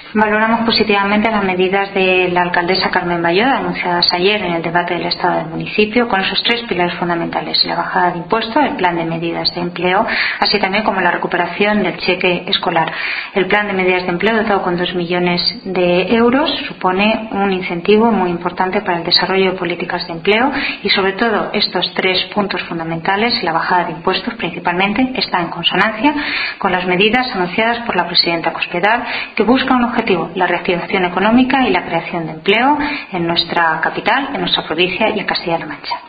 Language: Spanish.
Valoramos positivamente las medidas de la alcaldesa Carmen Balloda anunciadas ayer en el debate del Estado del municipio, con esos tres pilares fundamentales: la bajada de impuestos, el plan de medidas de empleo, así también como la recuperación del cheque escolar. El plan de medidas de empleo, dotado con 2 millones de euros, supone un incentivo muy importante para el desarrollo de políticas de empleo y, sobre todo, estos tres puntos fundamentales, la bajada de impuestos principalmente, está en consonancia con las medidas anunciadas por la presidenta Cospedal, que busca un objetivo: la reactivación económica y la creación de empleo en nuestra capital, en nuestra provincia y en Castilla-La Mancha.